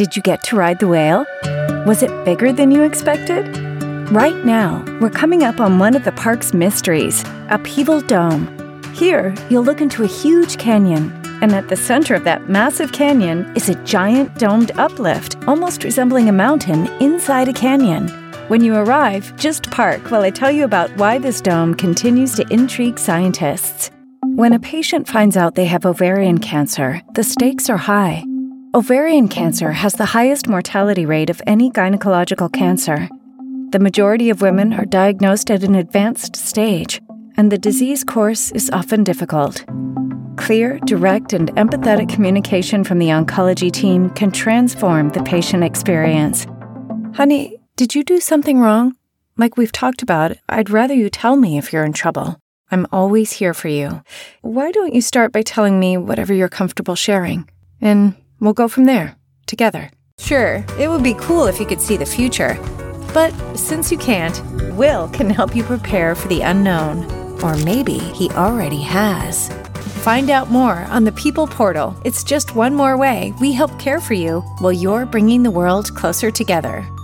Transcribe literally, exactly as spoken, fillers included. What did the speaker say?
Did you get to ride the whale? Was it bigger than you expected? Right now, we're coming up on one of the park's mysteries, Upheaval Dome. Here, you'll look into a huge canyon, and at the center of that massive canyon is a giant domed uplift, almost resembling a mountain inside a canyon. When you arrive, just park while I tell you about why this dome continues to intrigue scientists. When a patient finds out they have ovarian cancer, the stakes are high. Ovarian cancer has the highest mortality rate of any gynecological cancer. The majority of women are diagnosed at an advanced stage, and the disease course is often difficult. Clear, direct, and empathetic communication from the oncology team can transform the patient experience. Honey, did you do something wrong? Like we've talked about, I'd rather you tell me if you're in trouble. I'm always here for you. Why don't you start by telling me whatever you're comfortable sharing? And we'll go from there, together. Sure, it would be cool if you could see the future. But since you can't, Will can help you prepare for the unknown. Or maybe he already has. Find out more on the People Portal. It's just one more way we help care for you while you're bringing the world closer together.